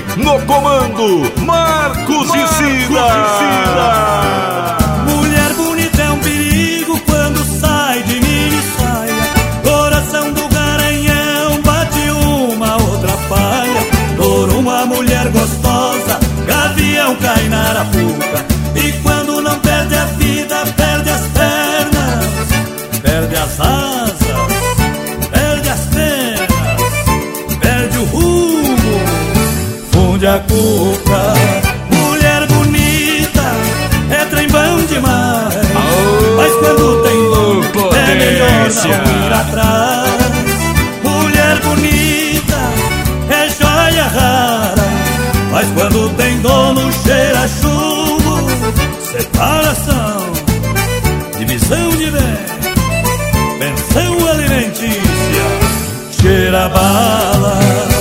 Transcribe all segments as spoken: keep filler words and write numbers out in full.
No comando, Marcos, Marcos e Cida. Mulher bonita é um perigo quando sai de mini saia. Coração do garanhão bate uma outra palha. Por uma mulher gostosa, gavião cai na arapuca. E quando não perde a vida, perde as pernas, perde as asas, perde as penas, perde o rumo, funde a cuca. Mulher bonita é trem bom demais, oh, mas quando tem dor é melhor não ir atrás. Mulher bonita é joia rara, mas quando tem dono cheira chumbo. Separação, divisão de bem, pensão alimentícia, cheira bala.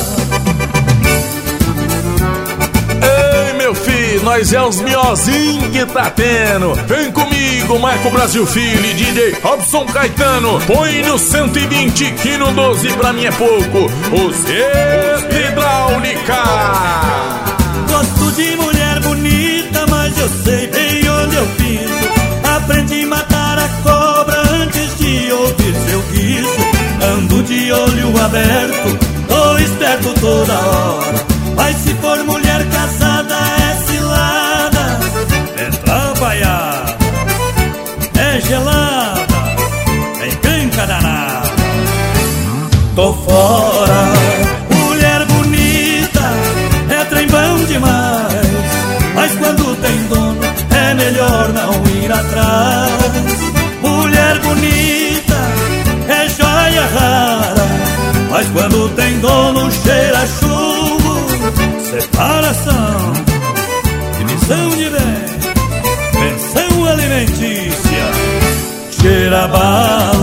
Ei, meu filho, nós é os miozinhos que tá tendo. Vem comigo, Marco Brasil Filho e D J Robson Caetano. Põe no cento e vinte que no doze pra mim é pouco. O Zeta Hidráulica. Gosto de mulher bonita, mas eu sei bem onde eu piso. Aprendi a matar a cobra antes de ouvir seu guiso. Ando de olho aberto, tô esperto toda hora. Mas se for mulher casada é cilada, é trabalhada, é gelada, é encrenca danada. Tô fora. Mulher bonita é trem bom demais, mas quando tem dono é melhor não ir atrás. Mulher bonita é joia rara, mas quando tem dono cheira chumbo. Separação, divisão de bem, pensão alimentícia, cheira bala.